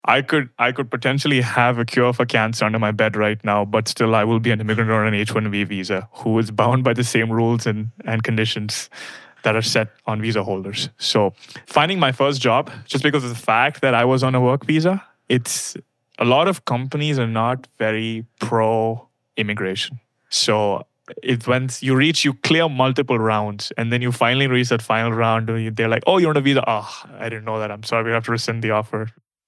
I could potentially have a cure for cancer under my bed right now, but still I will be an immigrant on an H-1B visa who is bound by the same rules and conditions that are set on visa holders. So finding my first job, just because of the fact that I was on a work visa, it's a lot of companies are not very pro immigration. So once you clear multiple rounds, and then you finally reach that final round, they're like, oh, you're on a visa. Oh, I didn't know that. I'm sorry. We have to rescind the offer.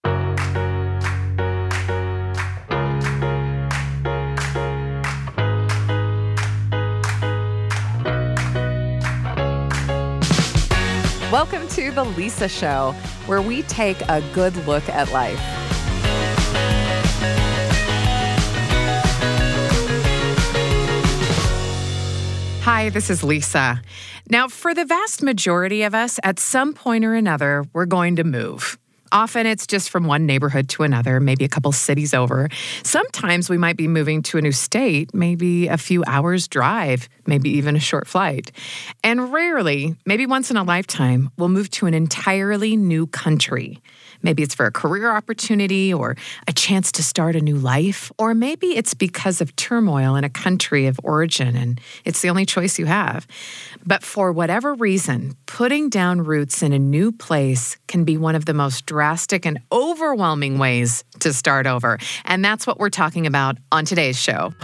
Welcome to The Lisa Show, where we take a good look at life. Hi, this is Lisa. Now, for the vast majority of us, at some point or another, we're going to move. Often it's just from one neighborhood to another, maybe a couple cities over. Sometimes we might be moving to a new state, maybe a few hours drive, maybe even a short flight. And rarely, maybe once in a lifetime, we'll move to an entirely new country. Maybe it's for a career opportunity or a chance to start a new life, or maybe it's because of turmoil in a country of origin and it's the only choice you have. But for whatever reason, putting down roots in a new place can be one of the most drastic and overwhelming ways to start over. And that's what we're talking about on today's show.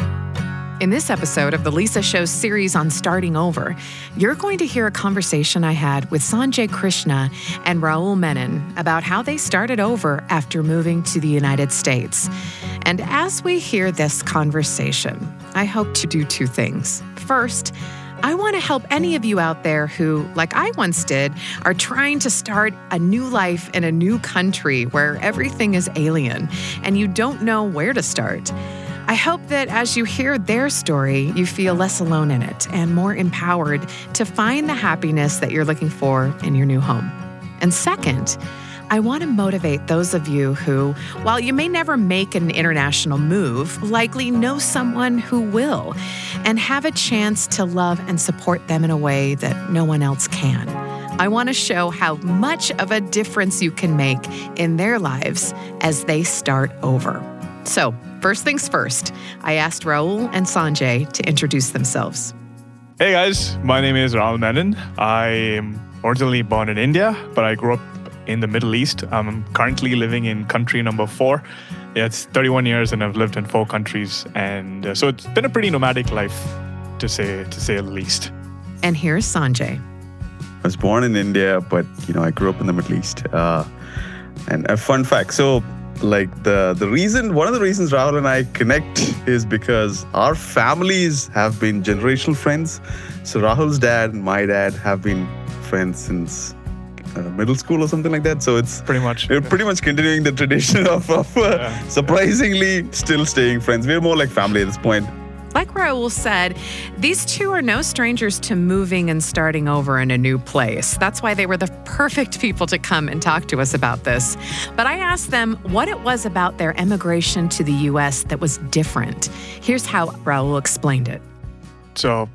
In this episode of The Lisa Show's series on starting over, you're going to hear a conversation I had with Sanjay Krishna and Rahul Menon about how they started over after moving to the United States. And as we hear this conversation, I hope to do two things. First, I want to help any of you out there who, like I once did, are trying to start a new life in a new country where everything is alien and you don't know where to start. I hope that as you hear their story, you feel less alone in it and more empowered to find the happiness that you're looking for in your new home. And second, I want to motivate those of you who, while you may never make an international move, likely know someone who will and have a chance to love and support them in a way that no one else can. I want to show how much of a difference you can make in their lives as they start over. So, first things first, I asked Rahul and Sanjay to introduce themselves. Hey guys, my name is Rahul Menon. I am originally born in India, but I grew up in the Middle East. I'm currently living in country number 4. Yeah, it's 31 years and I've lived in 4 countries. And so it's been a pretty nomadic life, to say the least. And here's Sanjay. I was born in India, but I grew up in the Middle East. And a fun fact, so like one of the reasons Rahul and I connect is because our families have been generational friends. So Rahul's dad and my dad have been friends since middle school or something like that. So it's we're pretty much continuing the tradition of surprisingly still staying friends. We're more like family at this point. Like Rahul said, these two are no strangers to moving and starting over in a new place. That's why they were the perfect people to come and talk to us about this. But I asked them what it was about their emigration to the U.S. that was different. Here's how Rahul explained it. So,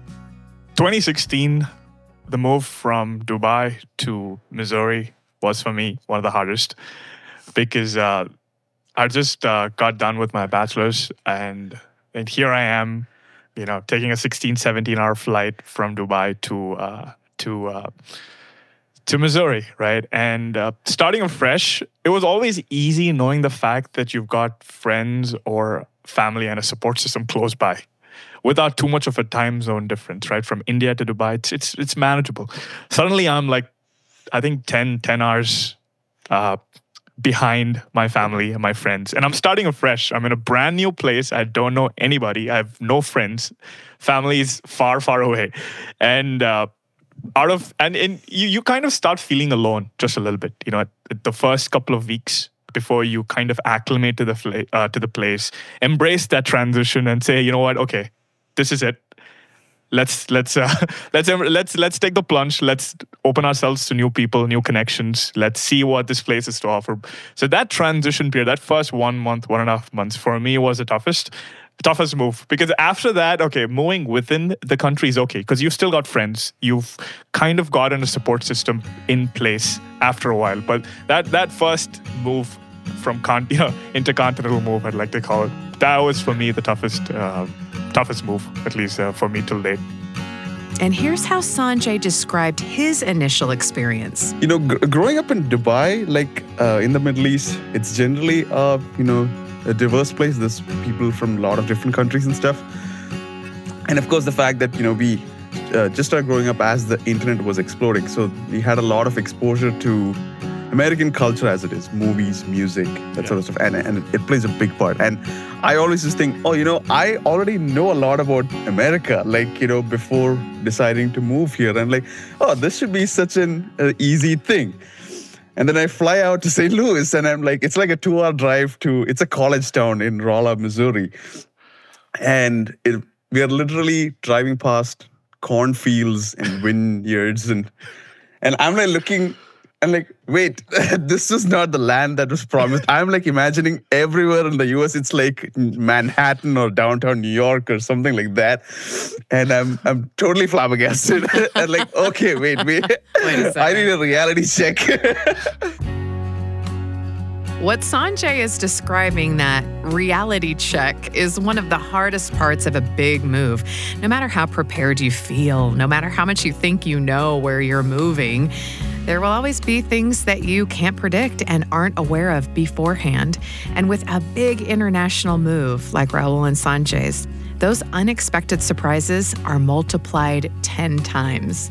2016, the move from Dubai to Missouri was for me one of the hardest because I just got done with my bachelor's and here I am, taking a 16, 17-hour flight from Dubai to Missouri, right? And starting afresh, it was always easy knowing the fact that you've got friends or family and a support system close by without too much of a time zone difference, right? From India to Dubai, it's manageable. Suddenly I'm like, I think 10 hours behind my family and my friends. And I'm starting afresh. I'm in a brand new place. I don't know anybody. I have no friends. Family is far, far away. And you kind of start feeling alone just a little bit, the first couple of weeks before you kind of acclimate to the place, embrace that transition and say, you know what, okay, this is it. Let's take the plunge. Let's open ourselves to new people, new connections. Let's see what this place is to offer. So that transition period, that first 1 month, 1.5 months, for me was the toughest move. Because after that, okay, moving within the country is okay because you've still got friends. You've kind of gotten a support system in place after a while. But that first move intercontinental move, I'd like to call it. That was for me the toughest move, at least for me till date. And here's how Sanjay described his initial experience. Growing up in Dubai, like in the Middle East, it's generally a diverse place. There's people from a lot of different countries and stuff. And of course, the fact that we just started growing up as the internet was exploding, so we had a lot of exposure to American culture as it is, movies, music, that sort of stuff, and it plays a big part. And I always just think, I already know a lot about America, before deciding to move here. And this should be such an easy thing. And then I fly out to St. Louis, and I'm like, it's like a 2-hour drive it's a college town in Rolla, Missouri. And we are literally driving past cornfields and vineyards, and I'm like looking. I'm like, wait, this was not the land that was promised. I'm like imagining everywhere in the US, it's like Manhattan or downtown New York or something like that. And I'm totally flabbergasted. And like, okay, wait. I need a reality check. What Sanjay is describing, that reality check, is one of the hardest parts of a big move. No matter how prepared you feel, no matter how much you think you know where you're moving, there will always be things that you can't predict and aren't aware of beforehand. And with a big international move like Rahul and Sanjay's, those unexpected surprises are multiplied 10 times.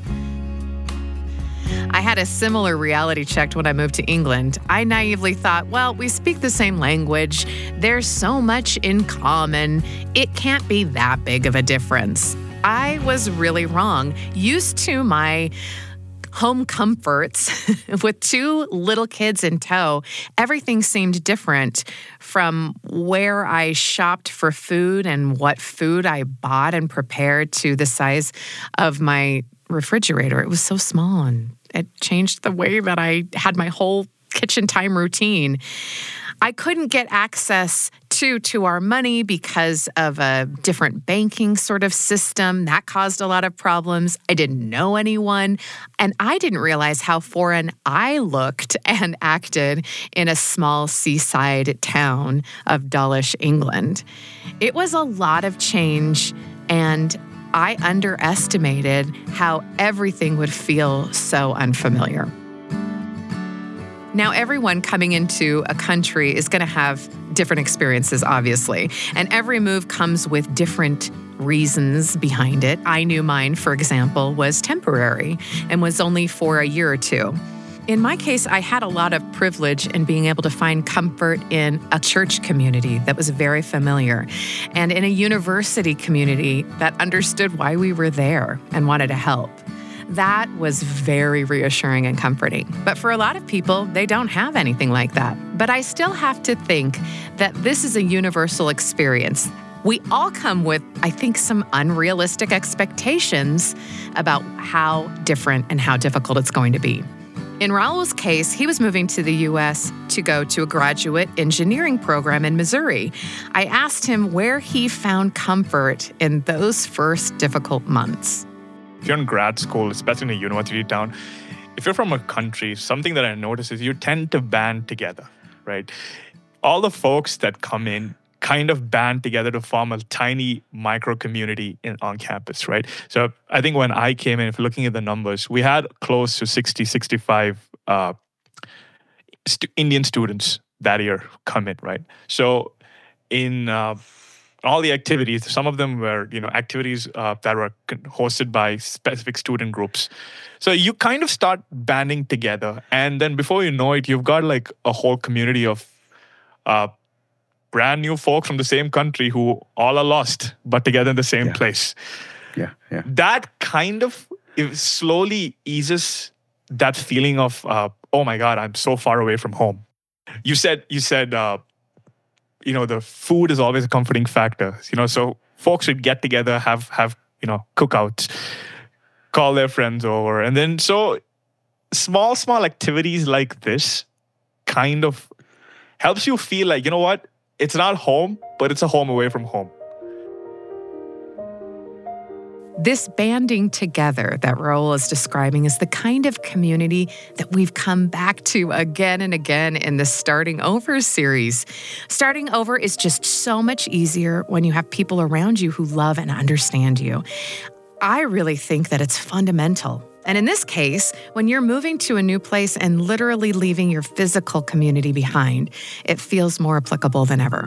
I had a similar reality check when I moved to England. I naively thought, well, we speak the same language. There's so much in common. It can't be that big of a difference. I was really wrong. Used to my home comforts with 2 little kids in tow, everything seemed different, from where I shopped for food and what food I bought and prepared to the size of my refrigerator. It was so small, and it changed the way that I had my whole kitchen time routine. I couldn't get access to our money because of a different banking sort of system. That caused a lot of problems. I didn't know anyone, and I didn't realize how foreign I looked and acted in a small seaside town of Dawlish, England. It was a lot of change, and I underestimated how everything would feel so unfamiliar. Now, everyone coming into a country is going to have different experiences, obviously, and every move comes with different reasons behind it. I knew mine, for example, was temporary and was only for a year or 2. In my case, I had a lot of privilege in being able to find comfort in a church community that was very familiar and in a university community that understood why we were there and wanted to help. That was very reassuring and comforting. But for a lot of people, they don't have anything like that. But I still have to think that this is a universal experience. We all come with, I think, some unrealistic expectations about how different and how difficult it's going to be. In Rahul's case, he was moving to the U.S. to go to a graduate engineering program in Missouri. I asked him where he found comfort in those first difficult months. If you're in grad school, especially in a university town, if you're from a country, something that I notice is you tend to band together, right? All the folks that come in kind of band together to form a tiny micro community on campus, right? So I think when I came in, if you're looking at the numbers, we had close to 60, 65 Indian students that year come in, right? So in all the activities, some of them were, activities that were hosted by specific student groups. So you kind of start banding together. And then before you know it, you've got like a whole community of brand new folks from the same country who all are lost, but together in the same place. Yeah. That kind of slowly eases that feeling of, oh my God, I'm so far away from home. You said, the food is always a comforting factor. So folks should get together, have cookouts, call their friends over. And then so small activities like this kind of helps you feel like, you know what? It's not home, but it's a home away from home. This banding together that Raul is describing is the kind of community that we've come back to again and again in the Starting Over series. Starting over is just so much easier when you have people around you who love and understand you. I really think that it's fundamental. And in this case, when you're moving to a new place and literally leaving your physical community behind, it feels more applicable than ever.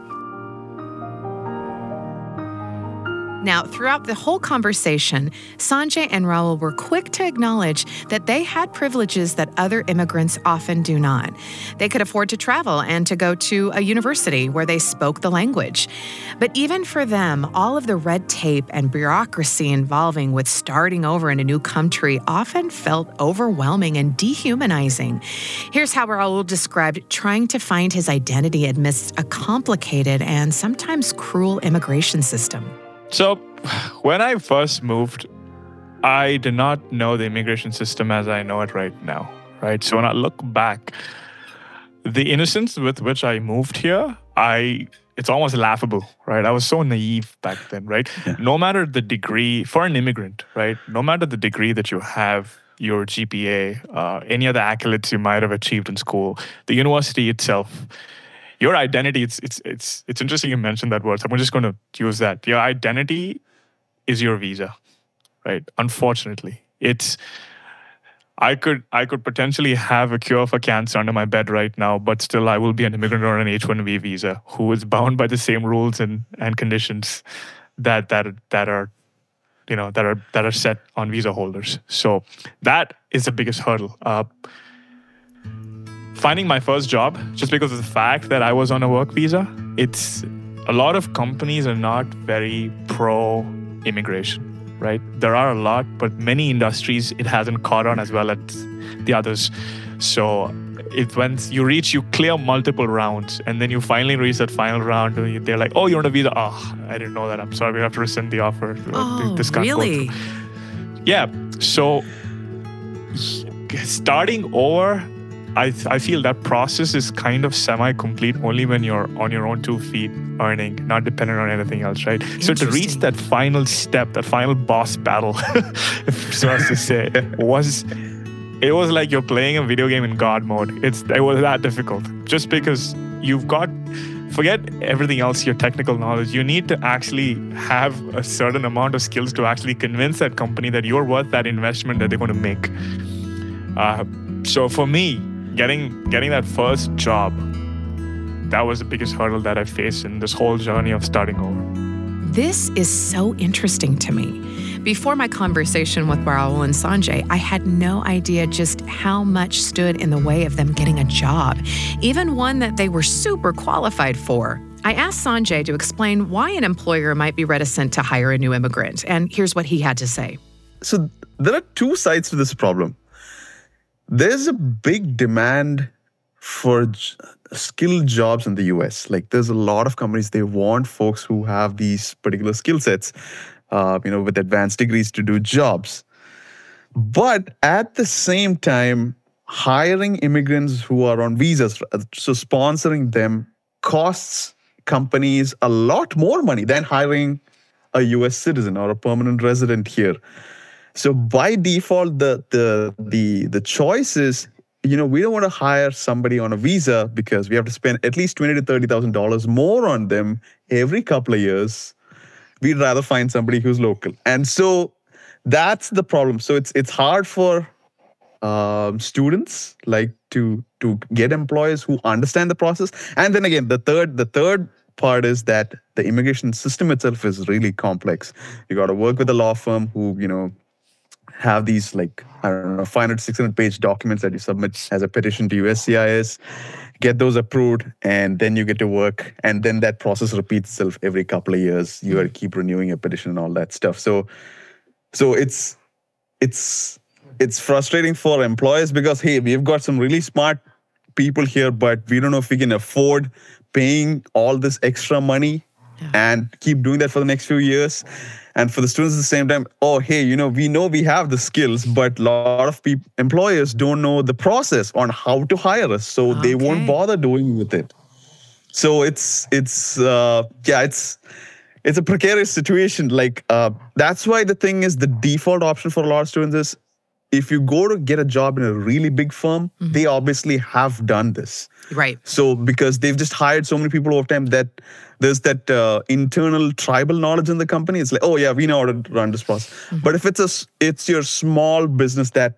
Now, throughout the whole conversation, Sanjay and Raul were quick to acknowledge that they had privileges that other immigrants often do not. They could afford to travel and to go to a university where they spoke the language. But even for them, all of the red tape and bureaucracy involving with starting over in a new country often felt overwhelming and dehumanizing. Here's how Raul described trying to find his identity amidst a complicated and sometimes cruel immigration system. So, when I first moved, I did not know the immigration system as I know it right now, right? So when I look back, the innocence with which I moved here, it's almost laughable, right? I was so naive back then, right? Yeah. No matter the degree, for an immigrant, right? No matter the degree that you have, your GPA, any other accolades you might have achieved in school, the university itself, your identity, it's interesting you mentioned that word. So I'm just going to use that. Your identity is your visa, right? Unfortunately, I could potentially have a cure for cancer under my bed right now, but still I will be an immigrant on an H-1B visa who is bound by the same rules and conditions that are set on visa holders. So that is the biggest hurdle. Finding my first job, just because of the fact that I was on a work visa, it's a lot of companies are not very pro-immigration, right? There are a lot, but many industries, it hasn't caught on as well as the others. So when you clear multiple rounds, and then you finally reach that final round, and they're like, oh, you're on a visa. Oh, I didn't know that. I'm sorry, we have to rescind the offer. Oh, this can't really? go through. Yeah. So starting over, I feel that process is kind of semi-complete only when you're on your own 2 feet earning, not dependent on anything else, right? So to reach that final step, that final boss battle, if so as to say, it was like you're playing a video game in God mode. It was that difficult. Just because forget everything else, your technical knowledge, you need to actually have a certain amount of skills to actually convince that company that you're worth that investment that they're going to make. So for me, getting that first job, that was the biggest hurdle that I faced in this whole journey of starting over. This is so interesting to me. Before my conversation with Raul and Sanjay, I had no idea just how much stood in the way of them getting a job, even one that they were super qualified for. I asked Sanjay to explain why an employer might be reticent to hire a new immigrant, and here's what he had to say. So there are two sides to this problem. There's a big demand for skilled jobs in the US. Like there's a lot of companies, they want folks who have these particular skill sets, with advanced degrees to do jobs. But at the same time, hiring immigrants who are on visas, so sponsoring them costs companies a lot more money than hiring a US citizen or a permanent resident here. So by default, the choice is, we don't want to hire somebody on a visa because we have to spend at least $20,000 to $30,000 more on them every couple of years. We'd rather find somebody who's local. And so that's the problem. So it's hard for students to get employers who understand the process. And then again, the third part is that the immigration system itself is really complex. You got to work with a law firm who, have these 500, 600 page documents that you submit as a petition to USCIS, get those approved, and then you get to work. And then that process repeats itself every couple of years. You got to keep renewing your petition and all that stuff. So it's frustrating for employers because, hey, we've got some really smart people here, but we don't know if we can afford paying all this extra money and keep doing that for the next few years. And for the students at the same time, we know we have the skills, but a lot of employers don't know the process on how to hire us, so they won't bother doing with it. So it's it's a precarious situation. Like that's why the thing is, the default option for a lot of students is, if you go to get a job in a really big firm, they obviously have done this. Right. So because they've just hired so many people over time that there's that internal tribal knowledge in the company. It's like, oh yeah, we know how to run this process. But if it's your small business that,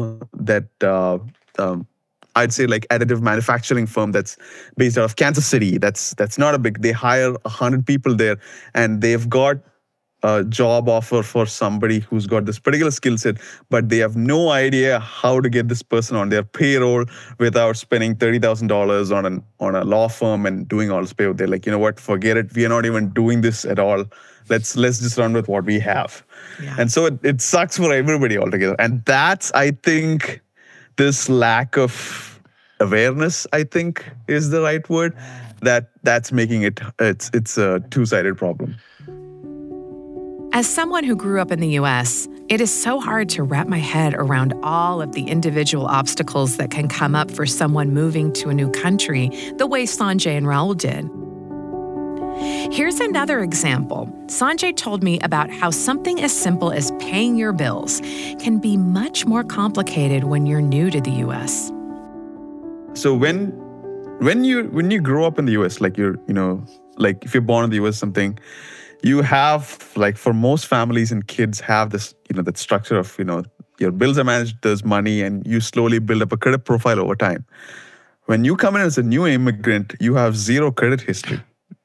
I'd say like additive manufacturing firm that's based out of Kansas City, that's not a big, they hire 100 people there, and they've got a job offer for somebody who's got this particular skill set, but they have no idea how to get this person on their payroll without spending $30,000 on a law firm and doing all this payroll. They're like, you know what, forget it. We are not even doing this at all. Let's just run with what we have. Yeah. And so it sucks for everybody altogether. And that's, I think, this lack of awareness, I think, is the right word. That's making it's a two-sided problem. As someone who grew up in the U.S., it is so hard to wrap my head around all of the individual obstacles that can come up for someone moving to a new country the way Sanjay and Rahul did. Here's another example. Sanjay told me about how something as simple as paying your bills can be much more complicated when you're new to the U.S. So when you grow up in the U.S., like like if you're born in the U.S. something, you have, like for most families and kids have this, that structure of, your bills are managed, there's money, and you slowly build up a credit profile over time. When you come in as a new immigrant, you have zero credit history.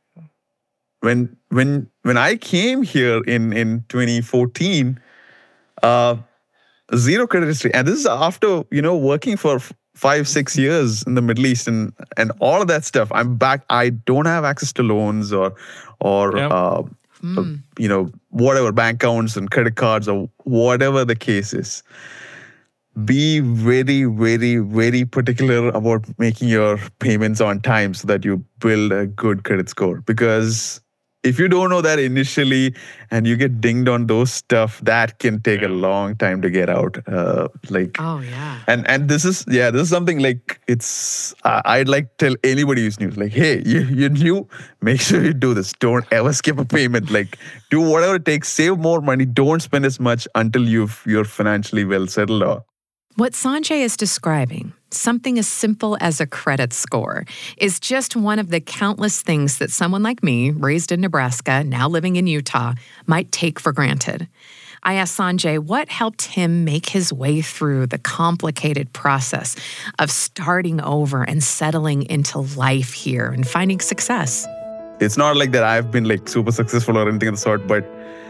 When I came here in 2014, zero credit history. And this is after, working for 5-6 years in the Middle East and all of that stuff. I'm back. I don't have access to loans or whatever, bank accounts and credit cards or whatever the case is. Be very, very, very particular about making your payments on time so that you build a good credit score. Because if you don't know that initially and you get dinged on those stuff, that can take a long time to get out. Oh yeah. And this is something like I'd like to tell anybody who's new, like, hey, you're new, make sure you do this. Don't ever skip a payment. Like, do whatever it takes, save more money, don't spend as much until you're financially well settled. What Sanjay is describing, something as simple as a credit score, is just one of the countless things that someone like me, raised in Nebraska, now living in Utah, might take for granted. I asked Sanjay what helped him make his way through the complicated process of starting over and settling into life here and finding success. It's not like that I've been like super successful or anything of the sort, but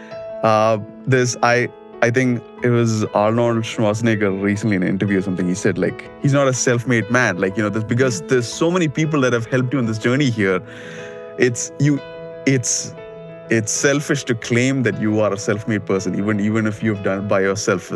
I think it was Arnold Schwarzenegger recently in an interview or something. He said, like, he's not a self-made man. Like, because there's so many people that have helped you on this journey here. It's selfish to claim that you are a self-made person, even if you've done it by yourself.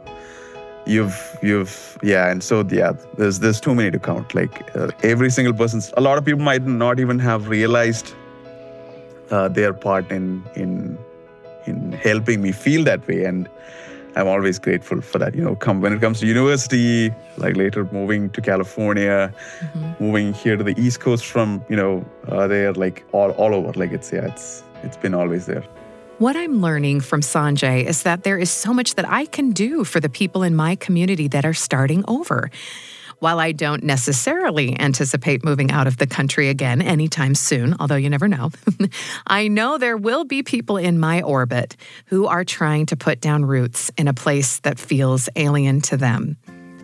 There's too many to count. Like every single person. A lot of people might not even have realized their part in helping me feel that way, and I'm always grateful for that. When it comes to university, like later moving to California, moving here to the East Coast from there, like all over. Like it's been always there. What I'm learning from Sanjay is that there is so much that I can do for the people in my community that are starting over. While I don't necessarily anticipate moving out of the country again anytime soon, although you never know, I know there will be people in my orbit who are trying to put down roots in a place that feels alien to them.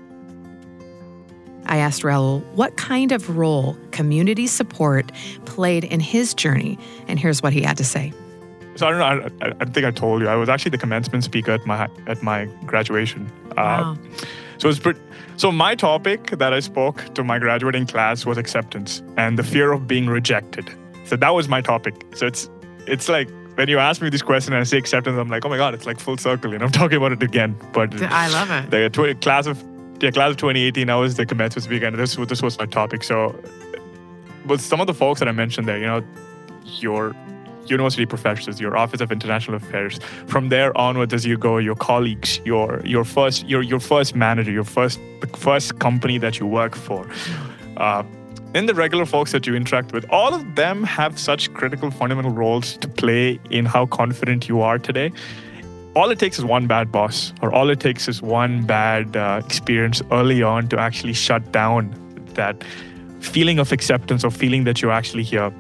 I asked Rahul what kind of role community support played in his journey, and here's what he had to say. So I don't know. I think I told you I was actually the commencement speaker at my graduation. Wow. So my topic that I spoke to my graduating class was acceptance and the fear of being rejected. So that was my topic. So it's like when you ask me this question and I say acceptance, I'm like, oh my God, it's like full circle. I'm talking about it again. But I love it. The class of 2018, I was the commencement speaker, and this was my topic. So, with some of the folks that I mentioned there, your university professors, your Office of International Affairs. From there onwards, as you go, your colleagues, your first manager, the first company that you work for, in the regular folks that you interact with, all of them have such critical fundamental roles to play in how confident you are today. All it takes is one bad boss, or all it takes is one bad experience early on to actually shut down that feeling of acceptance or feeling that you're actually here.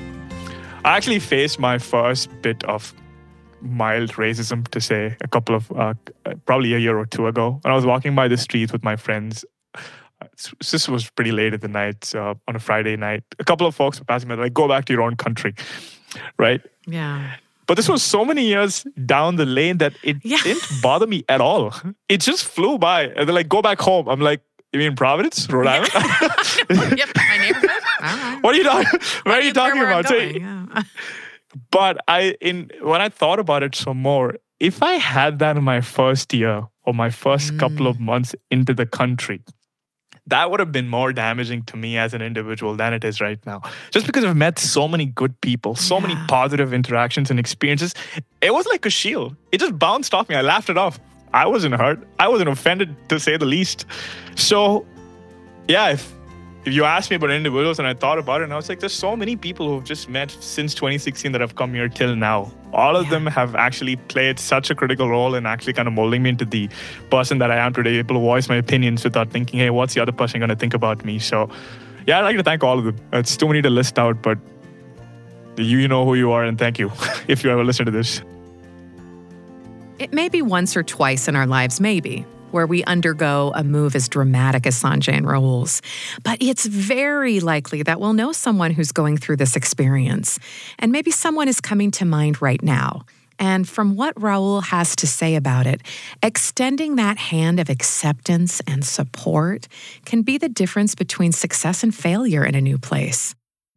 I actually faced my first bit of mild racism, to say, a couple of, probably a year or two ago. When I was walking by the streets with my friends, this was pretty late at the night, on a Friday night. A couple of folks were passing by, like, go back to your own country, right? Yeah. But this was so many years down the lane that it didn't bother me at all. It just flew by. And they're like, go back home. I'm like, you mean Providence, Rhode Island? Yep, my neighborhood. All right. What are you talking? What are you talking about? Yeah. But when I thought about it some more, if I had that in my first year or my first couple of months into the country, that would have been more damaging to me as an individual than it is right now. Just because I've met so many good people, so many positive interactions and experiences, it was like a shield. It just bounced off me. I laughed it off. I wasn't hurt. I wasn't offended, to say the least. So, yeah, if you asked me about individuals and I thought about it, and I was like, there's so many people who've just met since 2016 that have come here till now. All of them have actually played such a critical role in actually kind of molding me into the person that I am today, able to voice my opinions without thinking, hey, what's the other person going to think about me? So, yeah, I'd like to thank all of them. It's too many to list out, but you know who you are, and thank you if you ever listen to this. It may be once or twice in our lives, maybe, where we undergo a move as dramatic as Sanjay and Rahul's. But it's very likely that we'll know someone who's going through this experience. And maybe someone is coming to mind right now. And from what Rahul has to say about it, extending that hand of acceptance and support can be the difference between success and failure in a new place.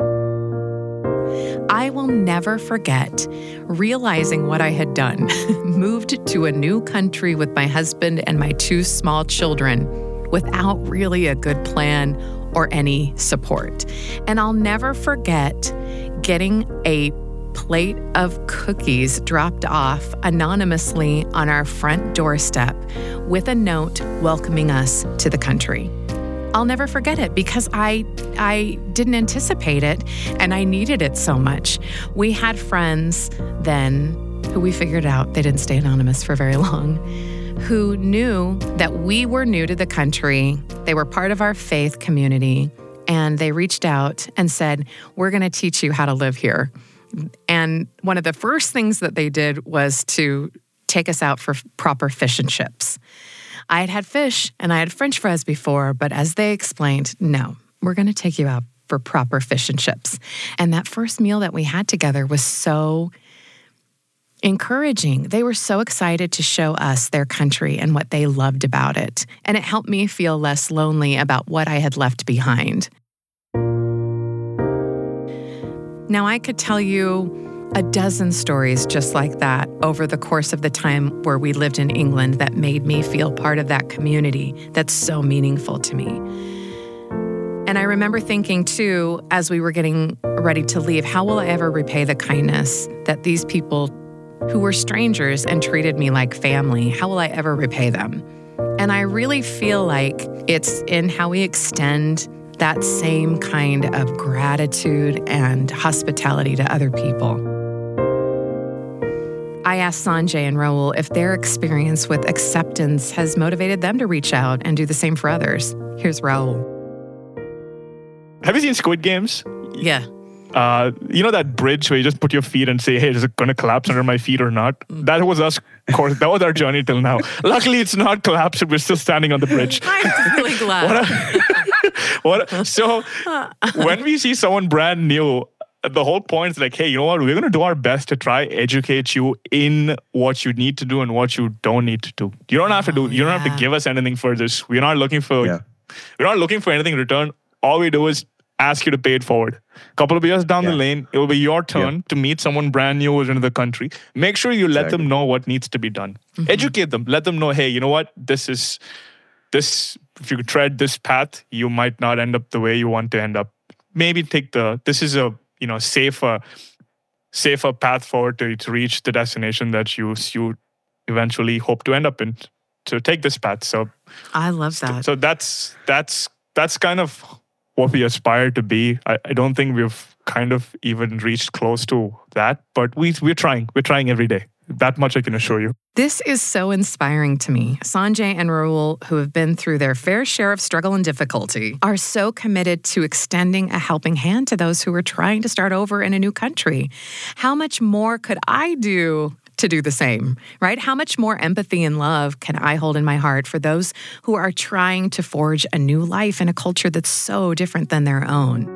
I will never forget realizing what I had done. Moved to a new country with my husband and my 2 small children without really a good plan or any support. And I'll never forget getting a plate of cookies dropped off anonymously on our front doorstep with a note welcoming us to the country. I'll never forget it because I didn't anticipate it and I needed it so much. We had friends then who we figured out, they didn't stay anonymous for very long, who knew that we were new to the country. They were part of our faith community and they reached out and said, we're going to teach you how to live here. And one of the first things that they did was to take us out for proper fish and chips. I had had fish and I had French fries before, but as they explained, no, we're going to take you out for proper fish and chips. And that first meal that we had together was so encouraging. They were so excited to show us their country and what they loved about it. And it helped me feel less lonely about what I had left behind. Now, I could tell you a dozen stories just like that over the course of the time where we lived in England that made me feel part of that community that's so meaningful to me. And I remember thinking, too, as we were getting ready to leave, how will I ever repay the kindness that these people who were strangers and treated me like family, how will I ever repay them? And I really feel like it's in how we extend that same kind of gratitude and hospitality to other people. I asked Sanjay and Rahul if their experience with acceptance has motivated them to reach out and do the same for others. Here's Rahul. Have you seen Squid Games? Yeah. You know that bridge where you just put your feet and say, hey, is it going to collapse under my feet or not? That was us. Of course, that was our journey till now. Luckily, it's not collapsed. We're still standing on the bridge. I'm really glad. So when we see someone brand new, the whole point is like, hey, you know what? We're going to do our best to try educate you in what you need to do and what you don't need to do. You don't have to do. You don't have to give us anything for this. We're not looking for. We're not looking for anything in return. All we do is ask you to pay it forward. A couple of years down the lane, it will be your turn to meet someone brand new who's into the country. Make sure you let them know what needs to be done. Mm-hmm. Educate them. Let them know, hey, you know what? This. If you tread this path, you might not end up the way you want to end up. Maybe this is a safer path forward to reach the destination that you eventually hope to end up in. To take this path. So I love that. So that's kind of what we aspire to be. I don't think we've kind of even reached close to that, but we're trying. We're trying every day. That much I can assure you. This is so inspiring to me. Sanjay and Rahul, who have been through their fair share of struggle and difficulty, are so committed to extending a helping hand to those who are trying to start over in a new country. How much more could I do to do the same, right? How much more empathy and love can I hold in my heart for those who are trying to forge a new life in a culture that's so different than their own?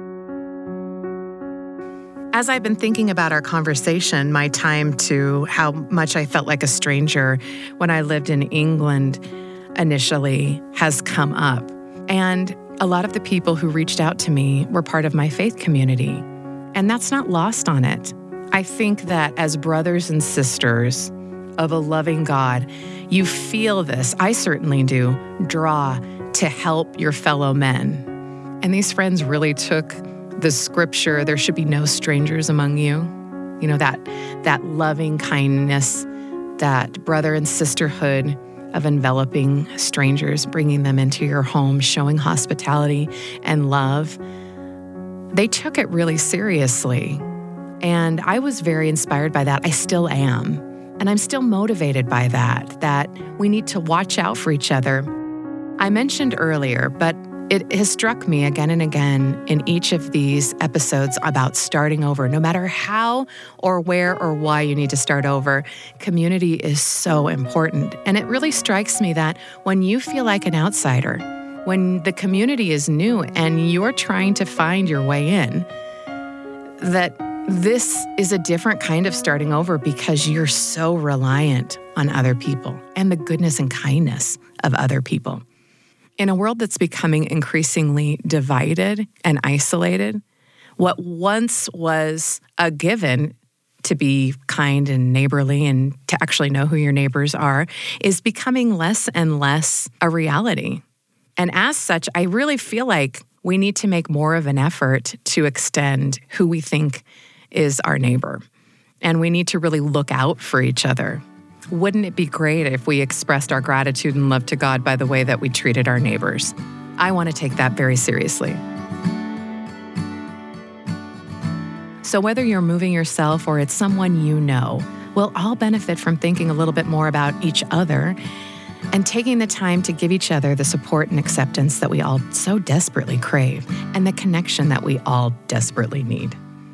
As I've been thinking about our conversation, my time to how much I felt like a stranger when I lived in England initially has come up. And a lot of the people who reached out to me were part of my faith community. And that's not lost on it. I think that as brothers and sisters of a loving God, you feel this, I certainly do, draw to help your fellow men. And these friends really took the scripture, there should be no strangers among you. You know, that loving kindness, that brother and sisterhood of enveloping strangers, bringing them into your home, showing hospitality and love. They took it really seriously. And I was very inspired by that. I still am. And I'm still motivated by that we need to watch out for each other. I mentioned earlier, but it has struck me again and again in each of these episodes about starting over. No matter how or where or why you need to start over, community is so important. And it really strikes me that when you feel like an outsider, when the community is new and you're trying to find your way in, that this is a different kind of starting over because you're so reliant on other people and the goodness and kindness of other people. In a world that's becoming increasingly divided and isolated, what once was a given to be kind and neighborly and to actually know who your neighbors are is becoming less and less a reality. And as such, I really feel like we need to make more of an effort to extend who we think is our neighbor. And we need to really look out for each other. Wouldn't it be great if we expressed our gratitude and love to God by the way that we treated our neighbors? I want to take that very seriously. So whether you're moving yourself or it's someone you know, we'll all benefit from thinking a little bit more about each other and taking the time to give each other the support and acceptance that we all so desperately crave and the connection that we all desperately need.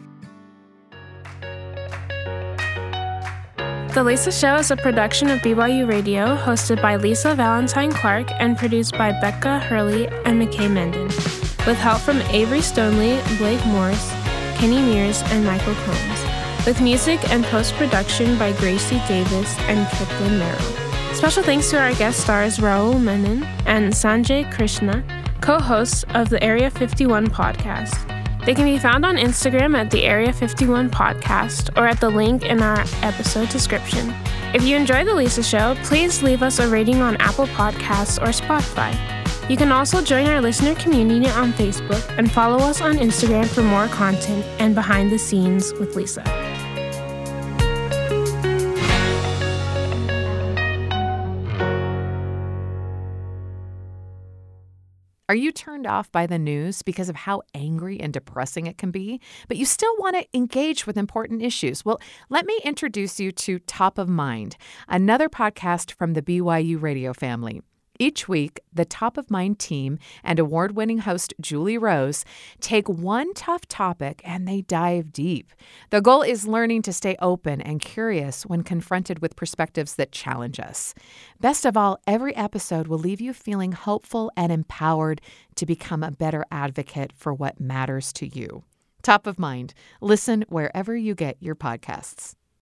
The Lisa Show is a production of BYU Radio, hosted by Lisa Valentine Clark and produced by Becca Hurley and McKay Menden, with help from Avery Stoneley, Blake Morse, Kenny Mears, and Michael Combs, with music and post-production by Gracie Davis and Kiplin Merrill. Special thanks to our guest stars Rahul Menon and Sanjay Krishna, co-hosts of the Area 51 podcast. They can be found on Instagram at the Area 51 Podcast or at the link in our episode description. If you enjoy The Lisa Show, please leave us a rating on Apple Podcasts or Spotify. You can also join our listener community on Facebook and follow us on Instagram for more content and behind the scenes with Lisa. Are you turned off by the news because of how angry and depressing it can be, but you still want to engage with important issues? Well, let me introduce you to Top of Mind, another podcast from the BYU Radio family. Each week, the Top of Mind team and award-winning host Julie Rose take one tough topic and they dive deep. The goal is learning to stay open and curious when confronted with perspectives that challenge us. Best of all, every episode will leave you feeling hopeful and empowered to become a better advocate for what matters to you. Top of Mind. Listen wherever you get your podcasts.